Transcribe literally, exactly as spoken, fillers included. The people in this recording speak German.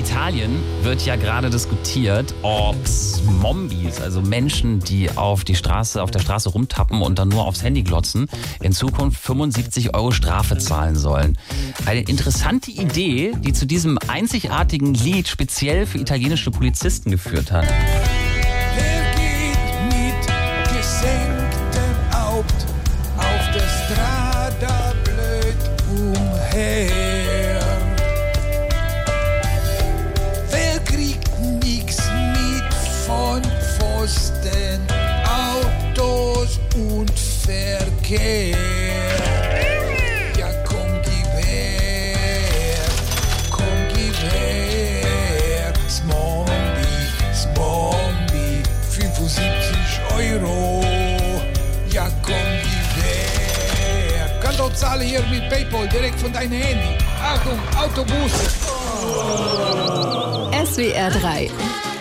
Italien wird ja gerade diskutiert, ob Zombies, also Menschen, die auf die Straße, auf der Straße rumtappen und dann nur aufs Handy glotzen, in Zukunft fünfundsiebzig Euro Strafe zahlen sollen. Eine interessante Idee, die zu diesem einzigartigen Lied speziell für italienische Polizisten geführt hat. Wer geht mit gesenktem Haupt auf der Strada blöd umher? Wer kriegt nix mit von Pfosten, Autos und Verkehr? Ja, komm, gib her, komm, gib her, Zombie, Zombie, fünfundsiebzig Euro. Ja, komm, gib her. Kannst auch zahlen hier mit PayPal, direkt von deinem Handy. Achtung, Autobus. S W R drei